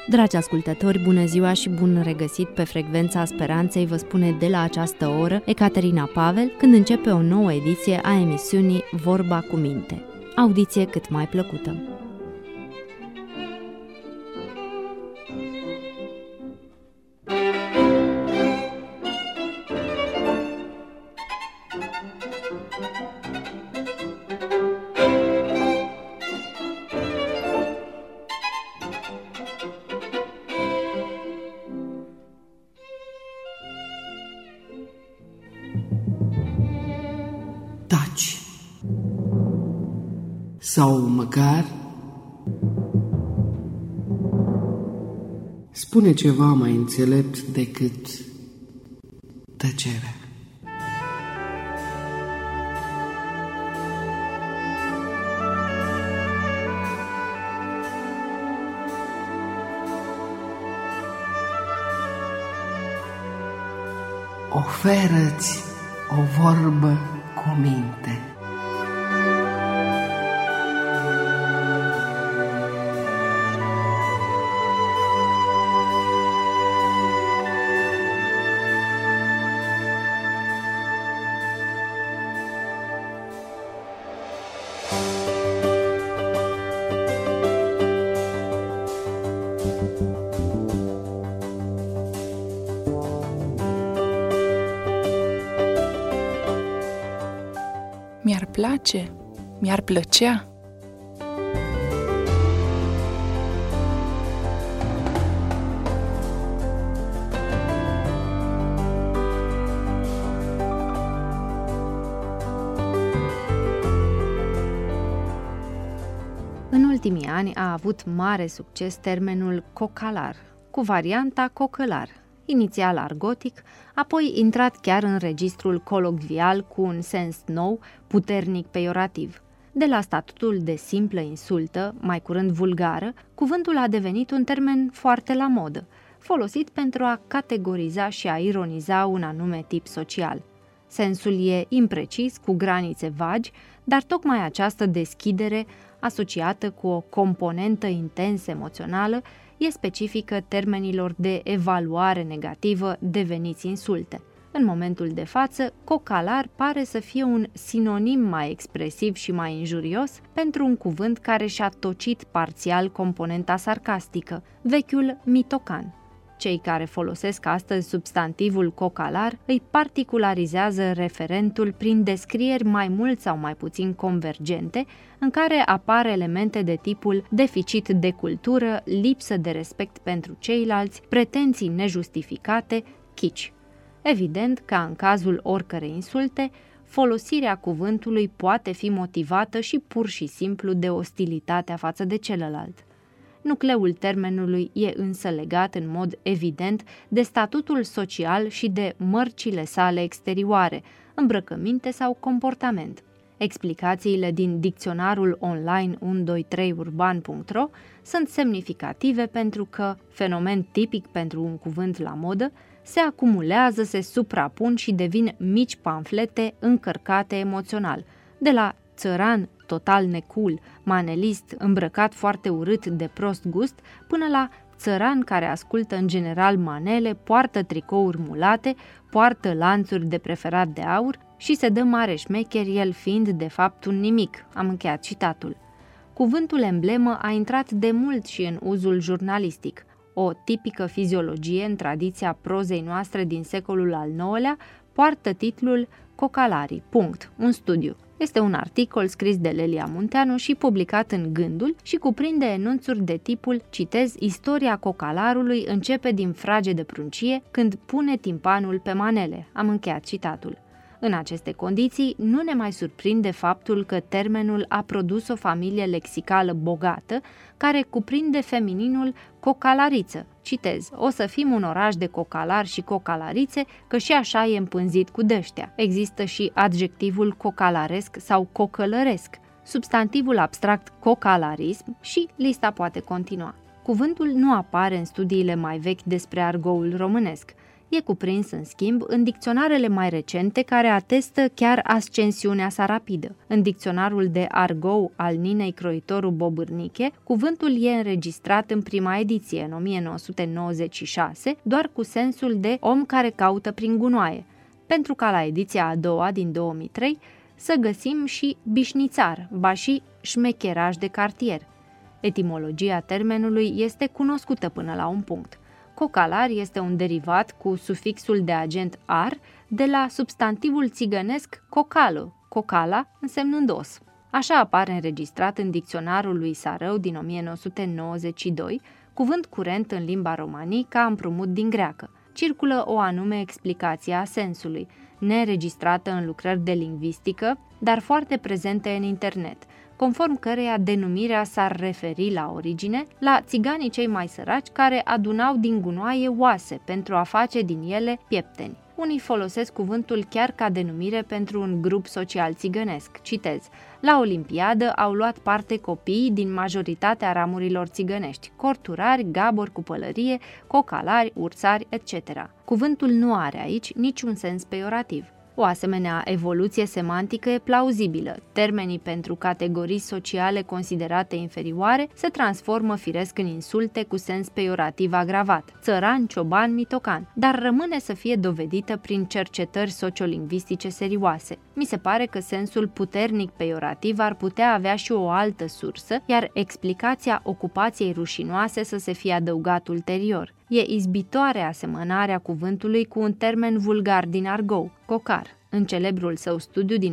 Dragi ascultători, bună ziua și bun regăsit pe Frecvența Speranței, vă spune de la această oră Ecaterina Pavel, când începe o nouă ediție a emisiunii Vorba cu Minte. Audiție cât mai plăcută! Taci. Sau măcar spune ceva mai înțelept decât tăcerea. Oferă-ți o vorbă cu minte. Mi-ar place, mi-ar plăcea. În ultimii ani a avut mare succes termenul cocalar, cu varianta cocălar, inițial argotic, apoi intrat chiar în registrul colocvial cu un sens nou, puternic peiorativ. De la statutul de simplă insultă, mai curând vulgară, cuvântul a devenit un termen foarte la modă, folosit pentru a categoriza și a ironiza un anume tip social. Sensul e imprecis, cu granițe vagi, dar tocmai această deschidere, asociată cu o componentă intens emoțională, e specifică termenilor de evaluare negativă deveniți insulte. În momentul de față, cocalar pare să fie un sinonim mai expresiv și mai injurios pentru un cuvânt care și-a tocit parțial componenta sarcastică, vechiul mitocan. Cei care folosesc astăzi substantivul cocalar îi particularizează referentul prin descrieri mai mult sau mai puțin convergente, în care apar elemente de tipul deficit de cultură, lipsă de respect pentru ceilalți, pretenții nejustificate, chici. Evident, ca în cazul oricărei insulte, folosirea cuvântului poate fi motivată și pur și simplu de ostilitatea față de celălalt. Nucleul termenului e însă legat în mod evident de statutul social și de mărcile sale exterioare, îmbrăcăminte sau comportament. Explicațiile din dicționarul online 123urban.ro sunt semnificative pentru că, fenomen tipic pentru un cuvânt la modă, se acumulează, se suprapun și devin mici pamflete încărcate emoțional, de la țăran total necool, manelist, îmbrăcat foarte urât de prost gust, până la țăran care ascultă în general manele, poartă tricouri mulate, poartă lanțuri de preferat de aur și se dă mare șmecher, el fiind de fapt un nimic. Am încheiat citatul. Cuvântul emblemă a intrat de mult și în uzul jurnalistic. O tipică fiziologie în tradiția prozei noastre din secolul al IX-lea poartă titlul Cocalarii. Un studiu. Este un articol scris de Lelia Munteanu și publicat în Gândul și cuprinde enunțuri de tipul, citez, istoria cocalarului începe din frage de pruncie când pune timpanul pe manele. Am încheiat citatul. În aceste condiții, nu ne mai surprinde faptul că termenul a produs o familie lexicală bogată, care cuprinde femininul cocalariță. Citez, o să fim un oraș de cocalari și cocalarițe, că și așa e împânzit cu dăștea. Există și adjectivul cocalaresc sau cocălăresc, substantivul abstract cocalarism și lista poate continua. Cuvântul nu apare în studiile mai vechi despre argoul românesc. E cuprins, în schimb, în dicționarele mai recente care atestă chiar ascensiunea sa rapidă. În dicționarul de argou al Ninei Croitoru Bobârniche, cuvântul e înregistrat în prima ediție, în 1996, doar cu sensul de om care caută prin gunoaie, pentru ca la ediția a doua, din 2003, să găsim și bișnițar, ba și șmecheraj de cartier. Etimologia termenului este cunoscută până la un punct. Cocalar este un derivat cu sufixul de agent ar de la substantivul țigănesc cocalo, cocala însemnând os. Așa apare înregistrat în dicționarul lui Sarău din 1992, cuvânt curent în limba romanică împrumut din greacă. Circulă o anume explicație a sensului, neregistrată în lucrări de lingvistică, dar foarte prezente în internet, conform căreia denumirea s-ar referi la origine la țiganii cei mai săraci care adunau din gunoaie oase pentru a face din ele piepteni. Unii folosesc cuvântul chiar ca denumire pentru un grup social țigănesc. Citez: la olimpiadă au luat parte copiii din majoritatea ramurilor țigănești, corturari, gabori cu pălărie, cocalari, urțari, etc. Cuvântul nu are aici niciun sens peiorativ. O asemenea evoluție semantică e plauzibilă. Termenii pentru categorii sociale considerate inferioare se transformă firesc în insulte cu sens peiorativ agravat, țăran, cioban, mitocan, dar rămâne să fie dovedită prin cercetări sociolingvistice serioase. Mi se pare că sensul puternic peiorativ ar putea avea și o altă sursă, iar explicația ocupației rușinoase să se fie adăugat ulterior. E izbitoare asemănarea cuvântului cu un termen vulgar din argou, cocar. În celebrul său studiu din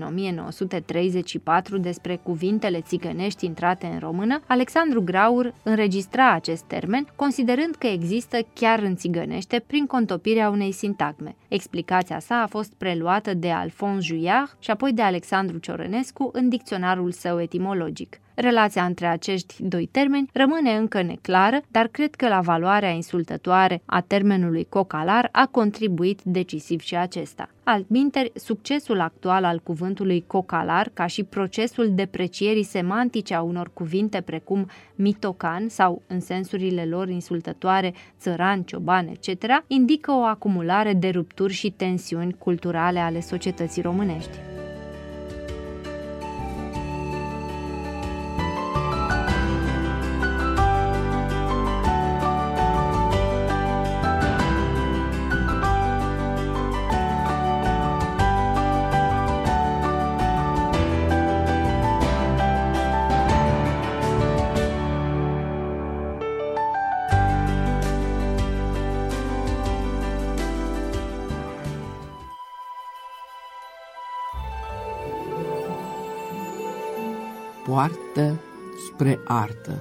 1934 despre cuvintele țigănești intrate în română, Alexandru Graur înregistra acest termen, considerând că există chiar în țigănește prin contopirea unei sintagme. Explicația sa a fost preluată de Alphonse Juillard și apoi de Alexandru Ciorănescu în dicționarul său etimologic. Relația între acești doi termeni rămâne încă neclară, dar cred că la valoarea insultătoare a termenului cocalar a contribuit decisiv și acesta. Altminteri, succesul actual al cuvântului cocalar, ca și procesul deprecierii semantice a unor cuvinte precum mitocan sau, în sensurile lor insultătoare, țăran, cioban, etc., indică o acumulare de rupturi și tensiuni culturale ale societății românești. Poartă spre artă.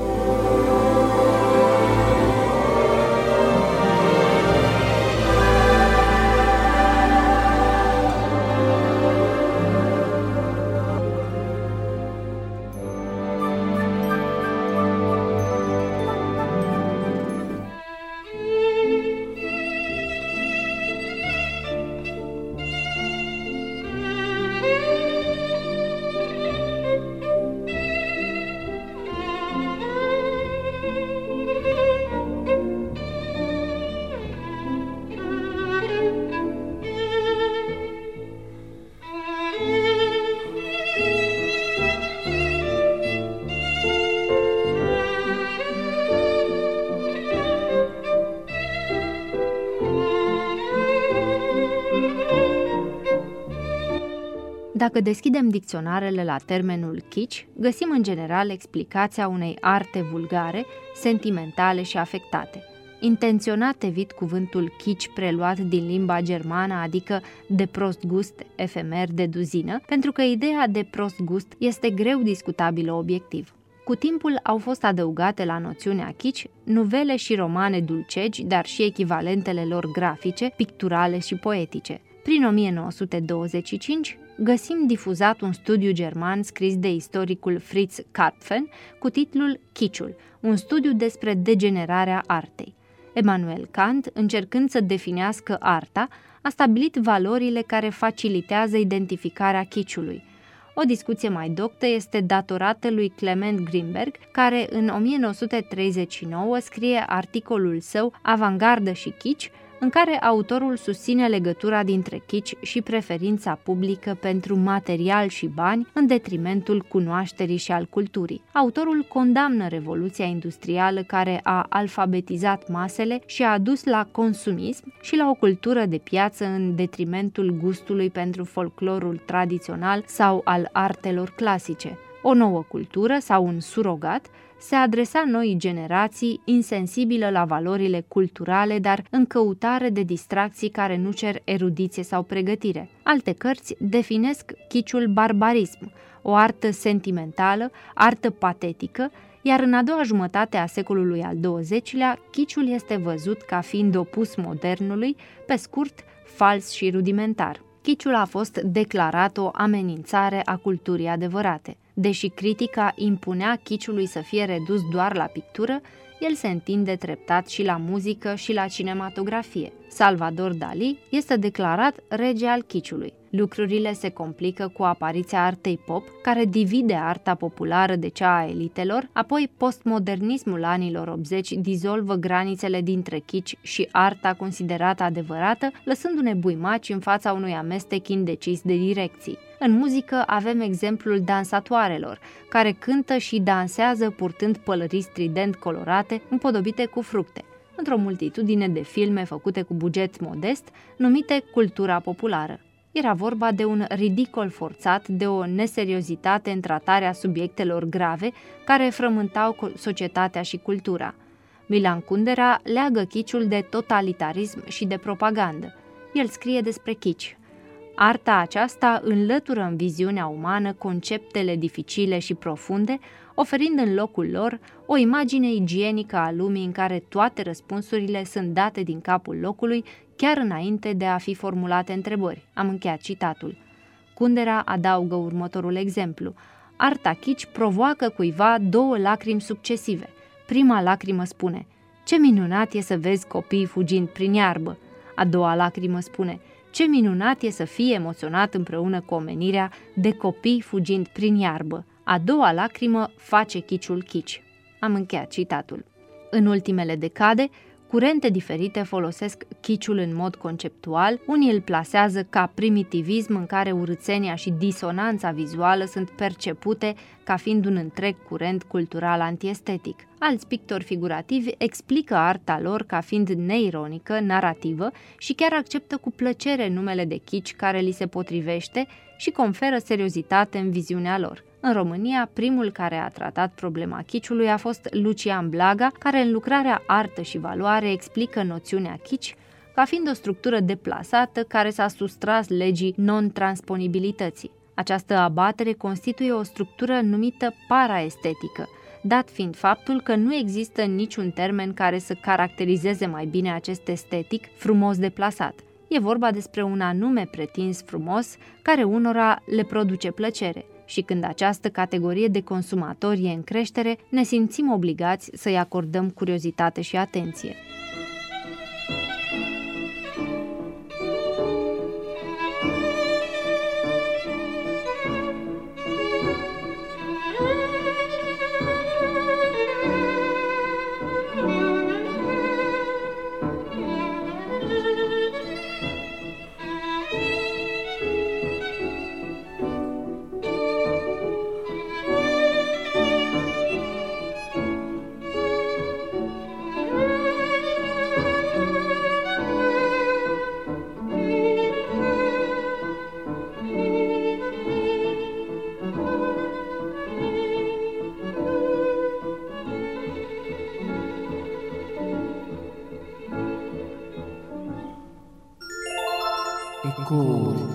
Dacă deschidem dicționarele la termenul kitsch, găsim în general explicația unei arte vulgare, sentimentale și afectate. Intenționat evit cuvântul kitsch preluat din limba germană, adică de prost gust, efemer, de duzină, pentru că ideea de prost gust este greu discutabilă obiectiv. Cu timpul au fost adăugate la noțiunea kitsch nuvele și romane dulcegi, dar și echivalentele lor grafice, picturale și poetice. Prin 1925 găsim difuzat un studiu german scris de istoricul Fritz Karpfen cu titlul Kitschul, un studiu despre degenerarea artei. Immanuel Kant, încercând să definească arta, a stabilit valorile care facilitează identificarea kitschului. O discuție mai doctă este datorată lui Clement Greenberg, care în 1939 scrie articolul său Avangardă și kitsch, în care autorul susține legătura dintre kitsch și preferința publică pentru material și bani în detrimentul cunoașterii și al culturii. Autorul condamnă revoluția industrială care a alfabetizat masele și a dus la consumism și la o cultură de piață în detrimentul gustului pentru folclorul tradițional sau al artelor clasice. O nouă cultură sau un surogat se adresa noii generații insensibilă la valorile culturale, dar în căutare de distracții care nu cer erudiție sau pregătire. Alte cărți definesc kitschul barbarism, o artă sentimentală, artă patetică, iar în a doua jumătate a secolului al XX-lea, kitschul este văzut ca fiind opus modernului, pe scurt, fals și rudimentar. Kitschul a fost declarat o amenințare a culturii adevărate. Deși critica impunea kitschului să fie redus doar la pictură, el se întinde treptat și la muzică și la cinematografie. Salvador Dalí este declarat rege al kitschului. Lucrurile se complică cu apariția artei pop, care divide arta populară de cea a elitelor, apoi postmodernismul anilor 80 dizolvă granițele dintre kitsch și arta considerată adevărată, lăsându-ne buimaci în fața unui amestec indecis de direcții. În muzică avem exemplul dansatoarelor, care cântă și dansează purtând pălării strident colorate, împodobite cu fructe, într-o multitudine de filme făcute cu buget modest, numite cultura populară. Era vorba de un ridicol forțat, de o neseriozitate în tratarea subiectelor grave care frământau societatea și cultura. Milan Kundera leagă kitschul de totalitarism și de propagandă. El scrie despre kitsch. Arta aceasta înlătură în viziunea umană conceptele dificile și profunde, oferind în locul lor o imagine igienică a lumii în care toate răspunsurile sunt date din capul locului, chiar înainte de a fi formulate întrebări. Am încheiat citatul. Kundera adaugă următorul exemplu. Arta kitsch provoacă cuiva două lacrimi succesive. Prima lacrimă spune: "Ce minunat e să vezi copii fugind prin iarbă." A doua lacrimă spune: "Ce minunat e să fii emoționat împreună cu omenirea de copii fugind prin iarbă." A doua lacrimă face kitschul kitsch. Am încheiat citatul. În ultimele decade, curente diferite folosesc kitschul în mod conceptual, unii îl plasează ca primitivism în care urâțenia și disonanța vizuală sunt percepute ca fiind un întreg curent cultural antiestetic. Alți pictori figurativi explică arta lor ca fiind neironică, narrativă și chiar acceptă cu plăcere numele de kitsch care li se potrivește și conferă seriozitate în viziunea lor. În România, primul care a tratat problema kitschului a fost Lucian Blaga, care în lucrarea Artă și valoare explică noțiunea kitsch ca fiind o structură deplasată care s-a sustras legii non-transponibilității. Această abatere constituie o structură numită paraestetică, dat fiind faptul că nu există niciun termen care să caracterizeze mai bine acest estetic frumos deplasat. E vorba despre un anume pretins frumos care unora le produce plăcere. Și când această categorie de consumatori e în creștere, ne simțim obligați să-i acordăm curiozitate și atenție. Ecouri.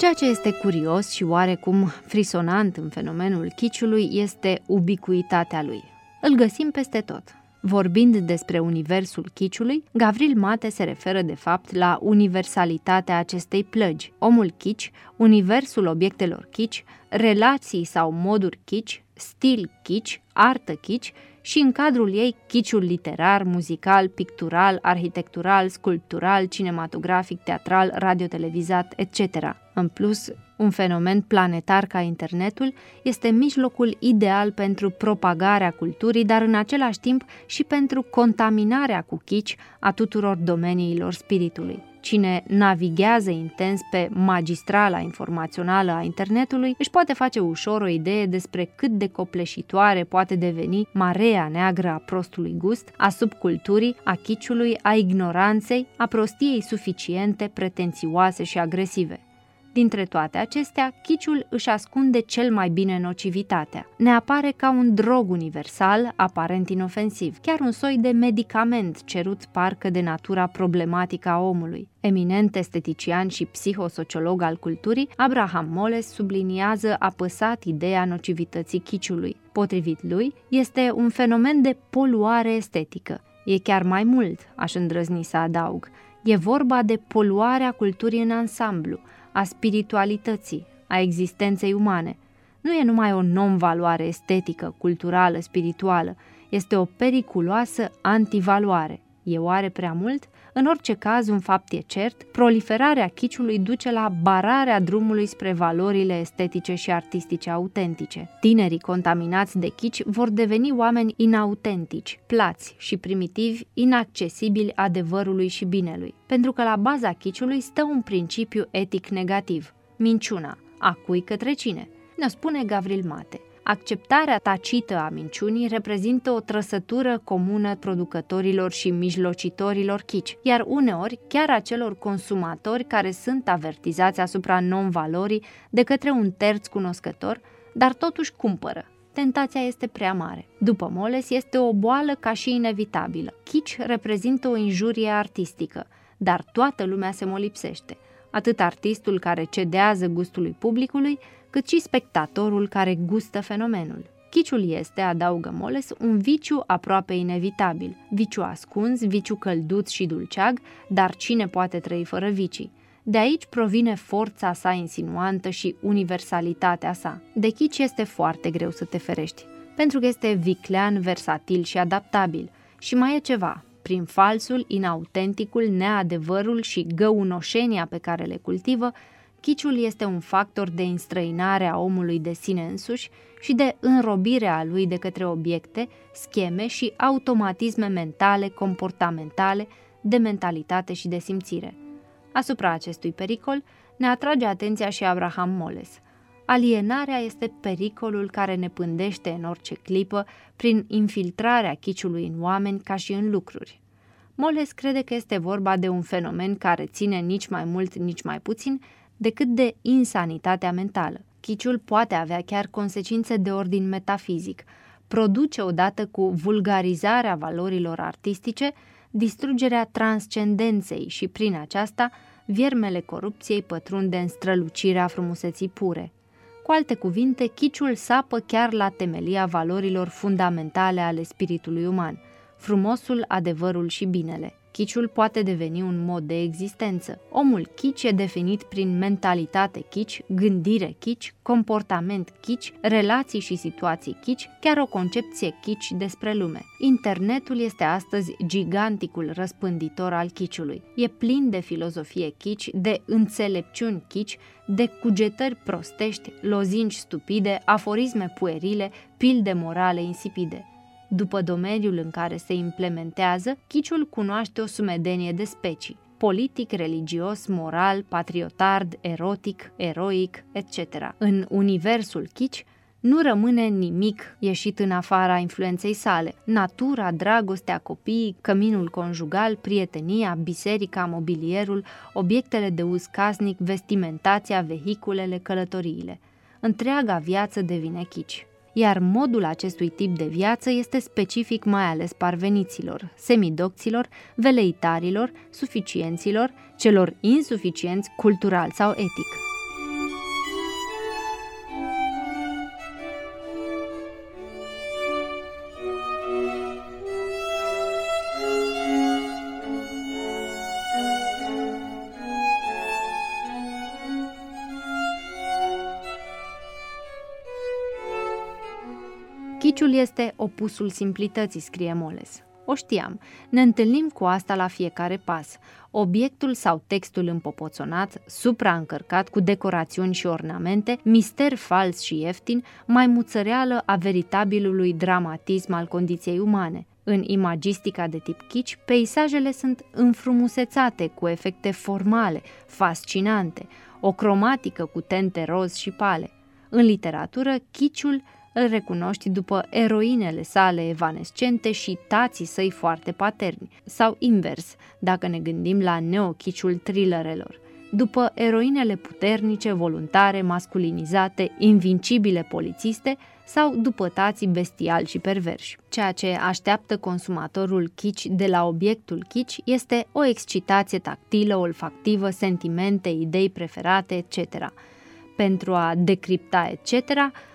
Ceea ce este curios și oarecum frisonant în fenomenul kiciului este ubicuitatea lui. Îl găsim peste tot. Vorbind despre universul kiciului, Gavril Mate se referă de fapt la universalitatea acestei plăgi. Omul kitsch, universul obiectelor kitsch, relații sau moduri kitsch, stil kitsch, artă kitsch și în cadrul ei kitschul literar, muzical, pictural, arhitectural, sculptural, cinematografic, teatral, radiotelevizat, etc. În plus, un fenomen planetar ca internetul este mijlocul ideal pentru propagarea culturii, dar în același timp și pentru contaminarea cu kitsch a tuturor domeniilor spiritului. Cine navighează intens pe magistrala informațională a internetului își poate face ușor o idee despre cât de copleșitoare poate deveni marea neagră a prostului gust, a subculturii, a kitschului, a ignoranței, a prostiei suficiente, pretențioase și agresive. Dintre toate acestea, kitschul își ascunde cel mai bine nocivitatea. Ne apare ca un drog universal, aparent inofensiv, chiar un soi de medicament cerut parcă de natura problematică a omului. Eminent estetician și psihosociolog al culturii, Abraham Moles subliniază apăsat ideea nocivității kitschului. Potrivit lui, este un fenomen de poluare estetică. E chiar mai mult, aș îndrăzni să adaug. E vorba de poluarea culturii în ansamblu, a spiritualității, a existenței umane. Nu e numai o non-valoare estetică, culturală, spirituală, este o periculoasă antivaloare. E oare prea mult? În orice caz, un fapt e cert, proliferarea kitschului duce la bararea drumului spre valorile estetice și artistice autentice. Tinerii contaminați de kitsch vor deveni oameni inautentici, plați și primitivi, inaccesibili adevărului și binelui, pentru că la baza kitschului stă un principiu etic negativ, minciuna. A cui către cine? Ne spune Gavril Mate. Acceptarea tacită a minciunii reprezintă o trăsătură comună producătorilor și mijlocitorilor kitsch, iar uneori chiar acelor consumatori care sunt avertizați asupra non-valorii de către un terț cunoscător, dar totuși cumpără. Tentația este prea mare. După Moles, este o boală ca și inevitabilă. Kitsch reprezintă o injurie artistică, dar toată lumea se molipsește. Atât artistul care cedează gustului publicului, cât și spectatorul care gustă fenomenul. Kitschul este, adaugă Moles, un viciu aproape inevitabil, viciu ascuns, viciu călduț și dulceag, dar cine poate trăi fără vicii? De aici provine forța sa insinuantă și universalitatea sa. De kitsch este foarte greu să te ferești, pentru că este viclean, versatil și adaptabil. Și mai e ceva. Prin falsul, inautenticul, neadevărul și găunoșenia pe care le cultivă, kitschul este un factor de înstrăinare a omului de sine însuși și de înrobire a lui de către obiecte, scheme și automatisme mentale, comportamentale, de mentalitate și de simțire. Asupra acestui pericol ne atrage atenția și Abraham Moles. Alienarea este pericolul care ne pândește în orice clipă prin infiltrarea kitschului în oameni ca și în lucruri. Moles crede că este vorba de un fenomen care ține nici mai mult, nici mai puțin decât de insanitatea mentală. Kitschul poate avea chiar consecințe de ordin metafizic, produce odată cu vulgarizarea valorilor artistice, distrugerea transcendenței și prin aceasta viermele corupției pătrunde în strălucirea frumuseții pure. Cu alte cuvinte, kitschul sapă chiar la temelia valorilor fundamentale ale spiritului uman, frumosul, adevărul și binele. Kitschul poate deveni un mod de existență. Omul kitsch e definit prin mentalitate kitsch, gândire kitsch, comportament kitsch, relații și situații kitsch, chiar o concepție kitsch despre lume. Internetul este astăzi giganticul răspânditor al kitschului. E plin de filozofie kitsch, de înțelepciuni kitsch, de cugetări prostești, lozinci stupide, aforisme puerile, pilde morale insipide. După domeniul în care se implementează, kitschul cunoaște o sumedenie de specii: politic, religios, moral, patriotard, erotic, eroic, etc. În universul kitsch nu rămâne nimic ieșit în afara influenței sale. Natura, dragostea, copiii, căminul conjugal, prietenia, biserica, mobilierul, obiectele de uz casnic, vestimentația, vehiculele, călătoriile. Întreaga viață devine kitsch. Iar modul acestui tip de viață este specific mai ales parveniților, semidocților, veleitarilor, suficienților, celor insuficienți cultural sau etic. Chiciul este opusul simplității, scrie Moles. O știam, ne întâlnim cu asta la fiecare pas. Obiectul sau textul împopoțonat, supraîncărcat cu decorațiuni și ornamente, mister fals și ieftin, maimuțăreală a veritabilului dramatism al condiției umane. În imagistica de tip kitsch, peisajele sunt înfrumusețate cu efecte formale, fascinante, o cromatică cu tente roz și pale. În literatură, kitschul îl recunoști după eroinele sale evanescente și tații săi foarte paterni, sau invers, dacă ne gândim la neochiciul thrillerelor, după eroinele puternice, voluntare, masculinizate, invincibile polițiste, sau după tații bestiali și perverși. Ceea ce așteaptă consumatorul kitsch de la obiectul kitsch este o excitație tactilă, olfactivă, sentimente, idei preferate, etc. Pentru a decripta etc.,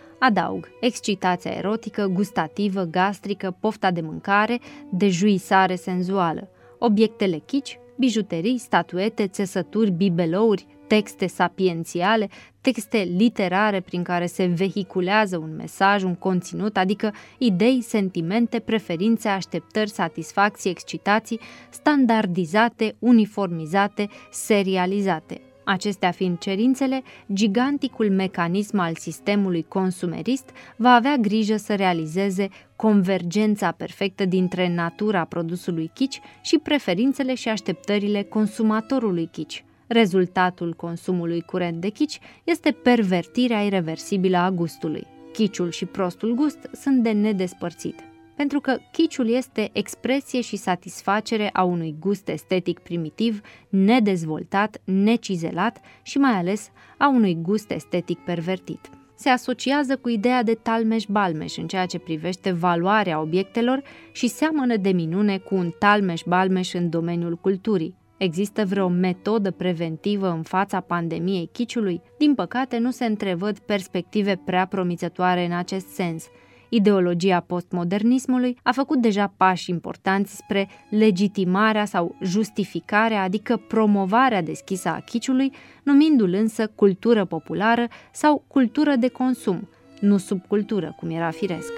adaug excitația erotică, gustativă, gastrică, pofta de mâncare, dejuisare senzuală. Obiectele kitsch, bijuterii, statuete, țesături, bibelouri, texte sapiențiale, texte literare prin care se vehiculează un mesaj, un conținut, adică idei, sentimente, preferințe, așteptări, satisfacții, excitații, standardizate, uniformizate, serializate. Acestea fiind cerințele, giganticul mecanism al sistemului consumerist va avea grijă să realizeze convergența perfectă dintre natura produsului kitsch și preferințele și așteptările consumatorului kitsch. Rezultatul consumului curent de kitsch este pervertirea ireversibilă a gustului. Kitschul și prostul gust sunt de nedespărțit, pentru că kitschul este expresie și satisfacere a unui gust estetic primitiv, nedezvoltat, necizelat și mai ales a unui gust estetic pervertit. Se asociază cu ideea de talmeș-balmeș în ceea ce privește valoarea obiectelor și seamănă de minune cu un talmeș-balmeș în domeniul culturii. Există vreo metodă preventivă în fața pandemiei kitschului? Din păcate, nu se întrevăd perspective prea promițătoare în acest sens. Ideologia postmodernismului a făcut deja pași importanți spre legitimarea sau justificarea, adică promovarea deschisă a kitschului, numindu-l însă cultură populară sau cultură de consum, nu subcultură, cum era firesc.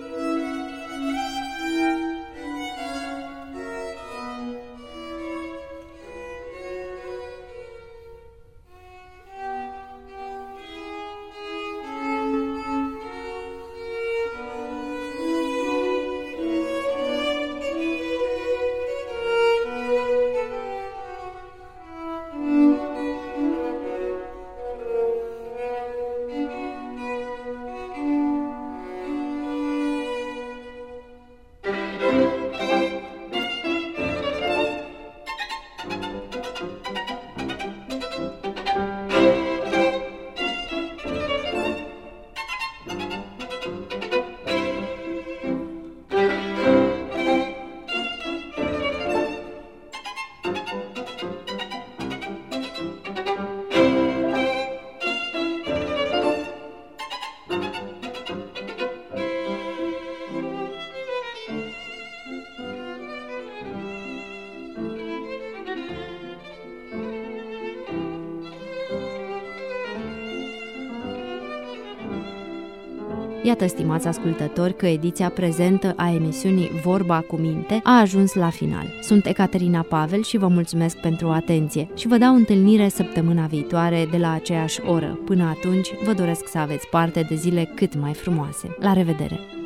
Iată, stimați ascultători, că ediția prezentă a emisiunii Vorba cu Minte a ajuns la final. Sunt Ecaterina Pavel și vă mulțumesc pentru atenție și vă dau întâlnire săptămâna viitoare de la aceeași oră. Până atunci, vă doresc să aveți parte de zile cât mai frumoase. La revedere!